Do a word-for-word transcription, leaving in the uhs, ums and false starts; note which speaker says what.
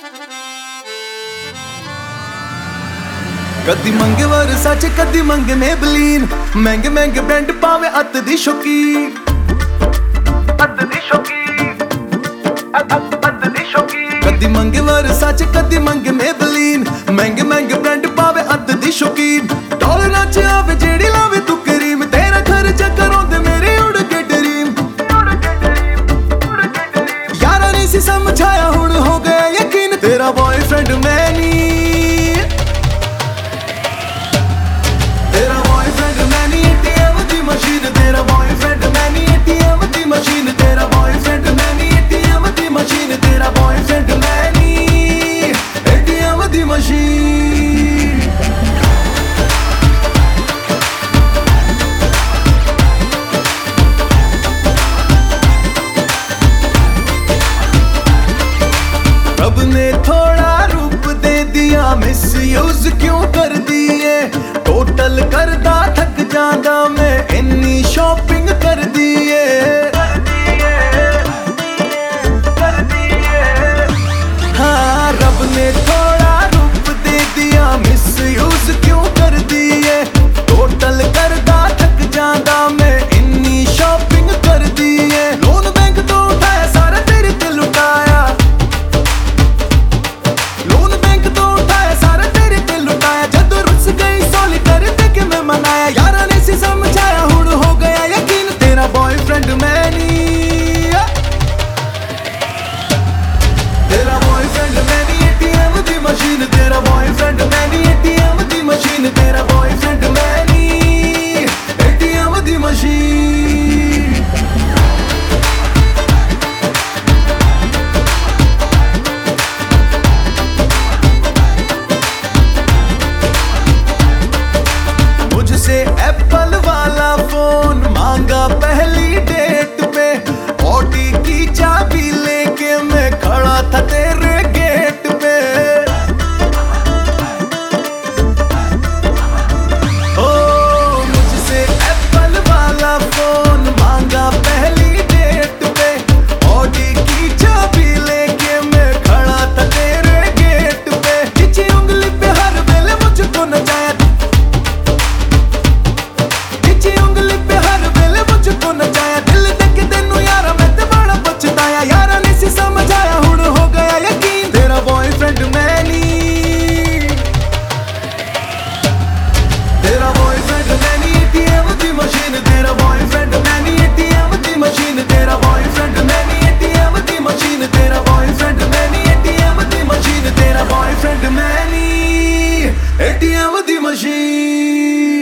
Speaker 1: कदी मंगे वर्साच कदी मंगे मेबलीन, महंगे महंगे ब्रांड पावे अत दी शौकीन, अत दी शौकीन, अत दी शौकीन। कदी मंगे वर्साच कदी मंगे मेबलीन, महंगे महंगे ब्रांड पावे अत दी शौकीन। डॉलर नाच आवे जेड़ी लावे तू करीम, तेरा खर्चा करो दे मेरे उड़ के ड्रीम। यारा नहीं सी समझाया हुण हो गया यकीन, तेरा बॉयफ्रेंड मैं नी। तेरा बॉयफ्रेंड मैं नी एटीएम दी मशीन, तेरा बॉयफ्रेंड मैं नी एटीएम दी मशीन, तेरा बॉयफ्रेंड मैं नी एटीएम दी मशीन, तेरा बॉयफ्रेंड मैं नी एटीएम दी मशीन। रब ने थोड़ा रूप दे दिया, मिसयूज क्यों कर दिए। टोटल करदा थक जांदा मैं, इन्नी शॉपिंग कर दिए। हाँ रब ने थोड़ा रूप दे दिया, मिसयूज क्यों कर दिए। टोटल करदा थक जांदा मैं, इन्नी शॉपिंग कर दिए। लोन बैंक तो उठाया सारा तेरे ते लुटाया, लोन बैंक तो उठाया सारा तेरे ते लुटाया। जदों रुस गई सोली कर दे के मैं मनाया, यारा ने सी समझाया हुण हो गया यकीन, तेरा बॉयफ्रेंड मैं नी। तेरा बॉयफ्रेंड मैं नी एटीएम दी मशीन, तेरा बॉयफ्रेंड मैं नी एटीएम दी मशीन, तेरा बॉयफ्रेंड मैं नी एटीएम दी मशीन। मुझसे एप्पल वाला फोन मांगा पहली डेट पे, ऑडी की चाबी लेके मैं खड़ा था तेरे गेट पे। ओ मुझसे एप्पल वाला फोन मांगा पहली डेट पे, ऑडी की चाबी लेके मैं खड़ा था तेरे गेट पे। खिंची उंगली पे हर वेले मुझको नचाया, उंगली पे हर वेले मुझको नचाया। दिल देके तेनू यारा मैं ते बड़ा पछताया, यारा ने सी समझाया हुण हो गया यकीन, तेरा बॉयफ्रेंड मैं नी। तेरा बॉयफ्रेंड मैं नी एटीएम दी मशीन, तेरा बॉयफ्रेंड मैं नी एटीएम दी मशीन, तेरा बॉयफ्रेंड मैं नी एटीएम दी मशीन, तेरा बॉयफ्रेंड मैं नी एटीएम दी मशीन, तेरा बॉयफ्रेंड मैं नी एटीएम दी मशीन।